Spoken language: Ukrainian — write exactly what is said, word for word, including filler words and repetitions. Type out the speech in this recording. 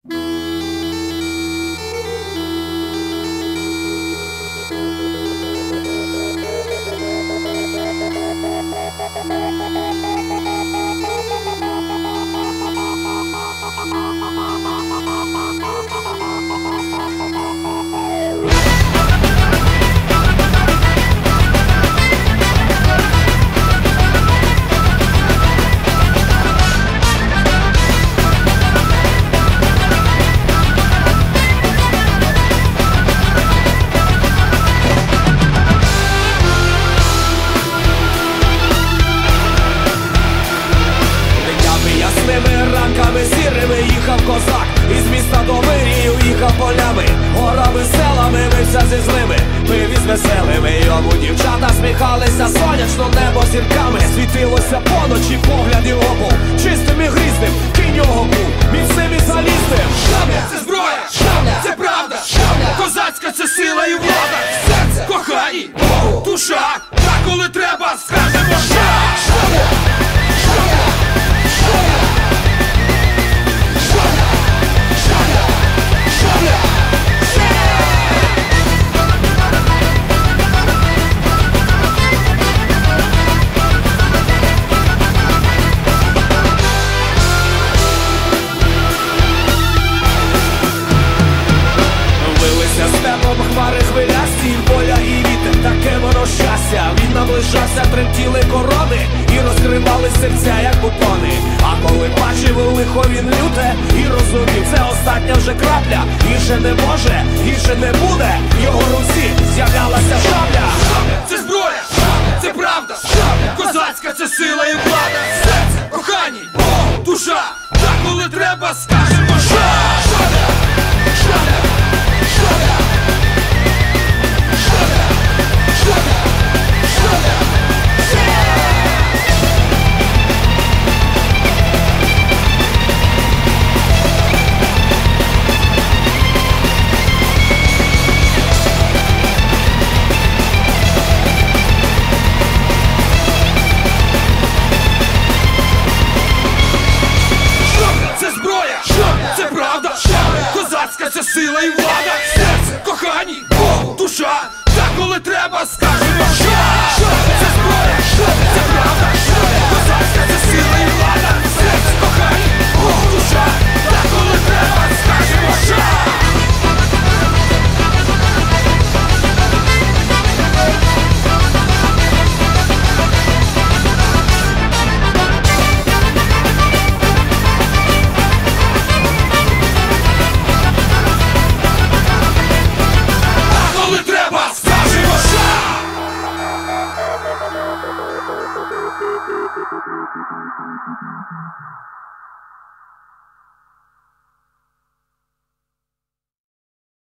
Ранками сірими їхав козак, із міста до вирію їхав полями, горами, селами, мився зі злими, пив із веселими. Йому дівчата сміхалися, сонячно небо зірками світилося поночі, погляд його був чистим і грізним, кінь його був міцним і залізним. Шабля – це зброя, шабля – це правда, шабля – козацька – це сила і влада. Серце, кохані, Богу, душа, та коли треба, скажемо ша. Шабля, шабля, шабля. Хмари хвилясті, воля і вітер, таке воно щастя. Він наближався, тремтіли корони і розкривали серця, як бутони. А коли бачив лихо він люте і розумів, це остання вже крапля. Гірше не може, гірше не буде, в його руці з'являлася шабля. Шабля – це зброя, шабля – це правда, шабля – козацька – це сила і влада. Серце, кохані, Богу, душа, та коли треба, скажемо ша. Шабля, шабля, шабля. Це правда, козацька – це сила і влада. Серце, кохані, Богу, душа, та коли треба, скажемо ша. Це зброя, це правда, козацька – це сила і влада. Серце, кохані, Богу, душа, та коли треба, скажемо ша. Thank you.